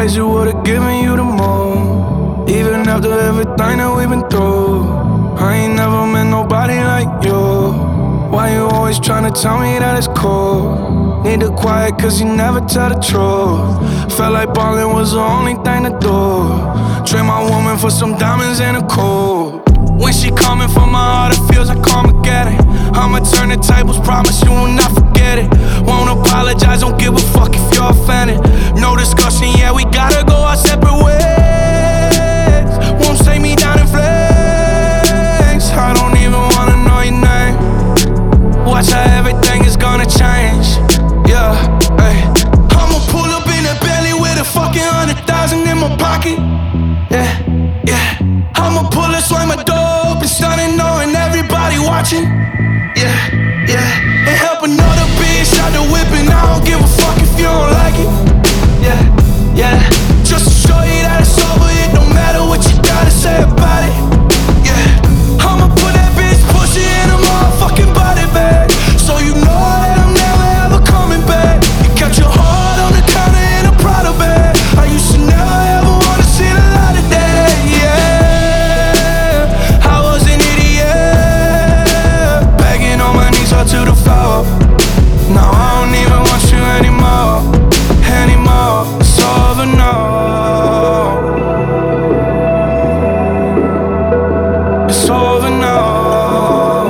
twice, you would've given you the moon. Even after everything that we've been through, I ain't never met nobody like you. Why you always tryna tell me that it's cool? Need the quiet cause you never tell the truth. Felt like ballin' was the only thing to do. Trade my woman for some diamonds and a cool. When she coming from my heart, it feels like Armageddon. I'ma turn the tables, promise you will not forget it. Won't apologize, don't give a fuck if you're offended. No discussion, yeah, we gotta go our separate ways. Won't take me down in flames. I don't even wanna know your name. Watch how everything is gonna change. Yeah, ay. I'ma pull up in a Bentley with a fucking 100,000 in my pocket. Yeah, yeah. I'ma pull it, slam my door open, stunning, knowing everybody watching. Yeah, yeah. And help another bitch out the whip, and I don't give a fuck if you don't like it. Yeah, yeah. Just to show you that it's over, it don't matter what you gotta say about it. Yeah, I'ma put that bitch pussy in a motherfucking body bag, so you know that I'm never ever coming back. You kept your heart on the counter in a Prada bag. I used to never ever wanna see the light of day. Yeah, I was an idiot, begging on my knees up to the floor. Now I don't even want you anymore, anymore. It's over now. It's over now.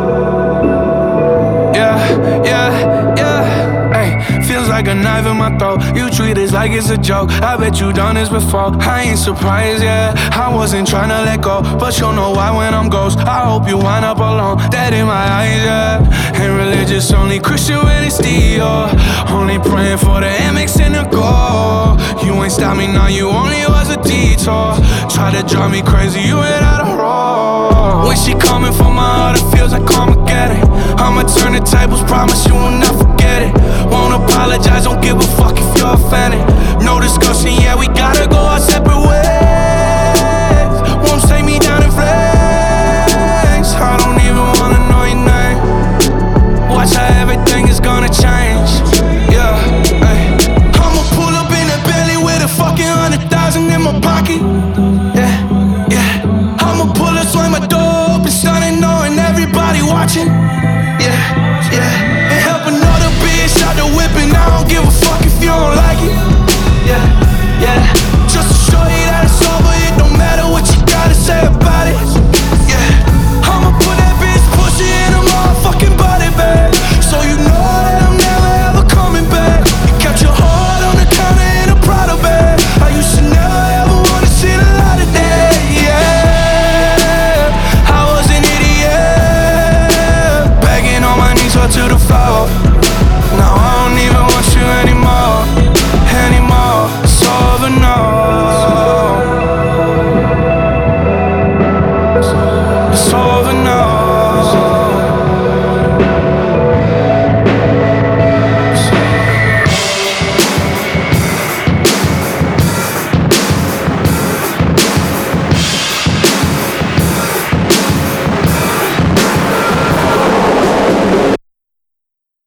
Yeah, yeah, yeah. Ay, feels like a knife in my throat. You treat it like it's a joke. I bet you done this before. I ain't surprised, yeah. I wasn't tryna let go, but you'll know why when I'm ghost. I hope you wind up alone, dead in my eyes, yeah. Ain't religious, only Christian when it's Dior. Only praying for the Amex and the gold. You ain't stop me now, you only was a detour. Try to drive me crazy, you ain't out of road. When she coming from my heart, it feels like Armageddon. I'ma turn the tables, promise you will not forget it. Won't apologize, don't give a fuck if you're offended. No discussion, yeah, we gotta go our separate ways. Won't take me down in flames. I don't even wanna know your name. Watch how everything is gonna change. Yeah, ay. I'ma pull up in a Bentley with a fucking 100,000 in my pocket. Yeah, yeah. I'ma pull it, slam my door open, stunning, knowing everybody watching. Yeah, yeah. And help another bitch out the whip, and I don't give a fuck if you don't like it. Yeah, yeah. Just to show you that it's over, it don't matter what you gotta say about it. Yeah, I'ma put that bitch pussy in a motherfucking body bag, so you know that I'm never ever coming back. You kept your heart on the counter in a Prada bag. I used to never ever wanna see the light of day. Yeah, I was an idiot, begging on my knees up to the floor. Now I don't even want you anymore, anymore. It's over now. It's over now.